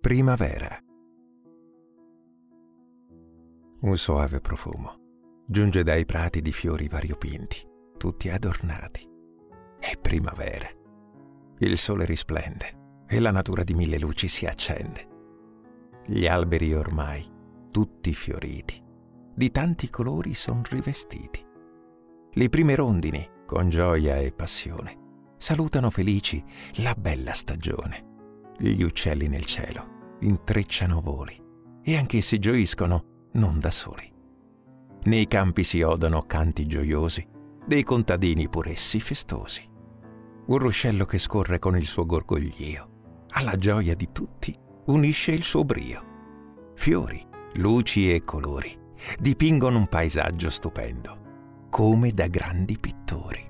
Primavera. Un soave profumo giunge dai prati di fiori variopinti, tutti adornati. È primavera. Il sole risplende e la natura di mille luci si accende. Gli alberi ormai, tutti fioriti, di tanti colori son rivestiti. Le prime rondini, con gioia e passione, salutano felici la bella stagione. Gli uccelli nel cielo intrecciano voli e anch'essi gioiscono non da soli. Nei campi si odono canti gioiosi, dei contadini pur'essi festosi. Un ruscello che scorre con il suo gorgoglio, alla gioia di tutti unisce il suo brio. Fiori, luci e colori dipingono un paesaggio stupendo, come da grandi pittori.